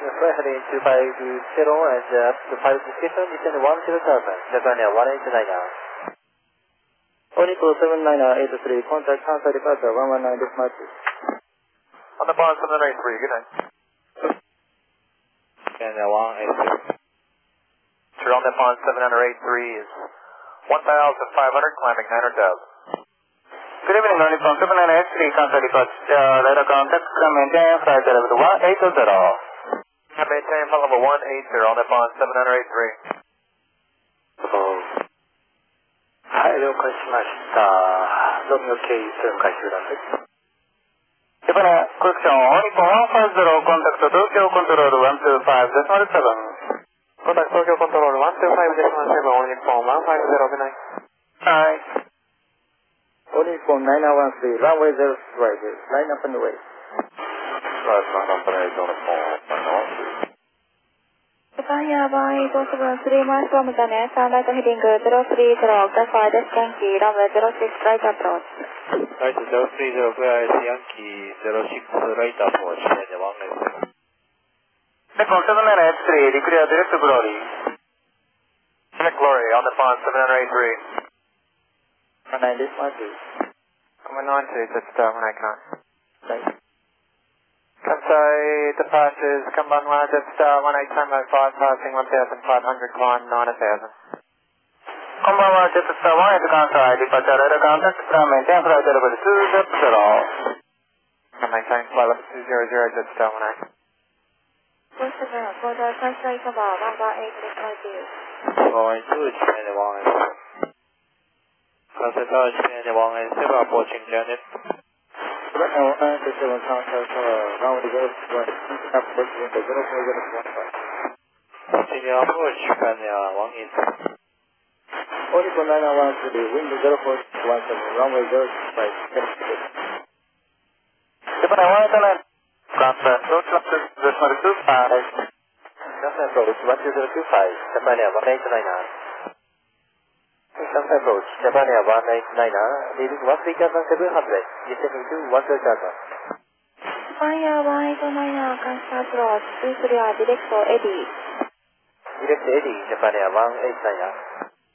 Flight heading 250 and up to pilot discussion, descend 10,000, Japan Air 189. Onico 79883, contact Kansai departure 119 decimal 2. On the bond 783, good night. And 183. Sir, on the bond 783 is 1,500, climbing 900,000. Good evening, Nippon 79883, Kansai departure, radar contact, maintain flight level 180. Maintain flight level 180 on the bond 783. はい、了解しました。ロミオ経由線回収団です。 ジャパネコレクション、日本150、コンタクト東京コントロール125、7。 コンタクト東京コントロール125、7、オニッポン150、good night。 はい。 オニッポン9913、ランウェイ0スライド、ラインアップのウェイ。 ラインアップのウェイ、オニッポン913。 Japan Airlines 873 miles from Japan, sound like heading 030, Delta Desk Yankee, runway 06, right approach. Right 030, clear Yankee 06, right approach, and 187. Nippon 79883, declare direct glory. Direct glory on the bond 783. 19 decimal 2. Command 92, just when I can. Right. Kansai departures, Kanban 1, just 18.5, passing 1,500, climb 9,000. こんばんは、ジェットスター1 関西、ディパーチャーライダーコンタクト、メンテンフライトレベル200。 Maintain flight level 200, just 19. 47, border Kansai cover, number 8 decimal 2. Going to Japan 187. Kansai Tower Japan 187, approaching Janet. Japan 187, Kansai Tower, runway 0, approaching the 04015. Continue approach, Japan 187. Onico 913, wind 0417, runway 065, Japan 189, Kansai, approach 12025. Kansai approach 12025, Japan 189. Kansai approach, Japan 189, leaving 13700, descending to 13000. Japan Airlines 9, Kansai approach, please clear direct Eddie. Direct Eddie, Japan 189.